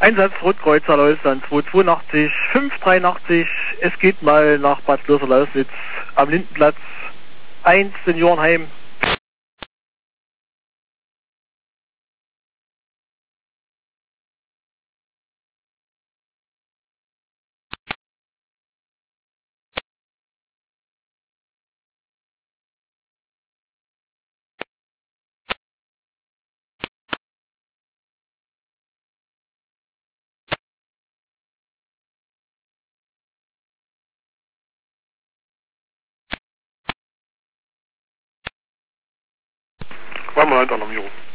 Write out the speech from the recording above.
Einsatz Rotkreuzer Lausland 282 583. Es geht mal nach Bad Klöser-Lausnitz am Lindenplatz 1 Seniorenheim. Zweimal Hinternalarmierung.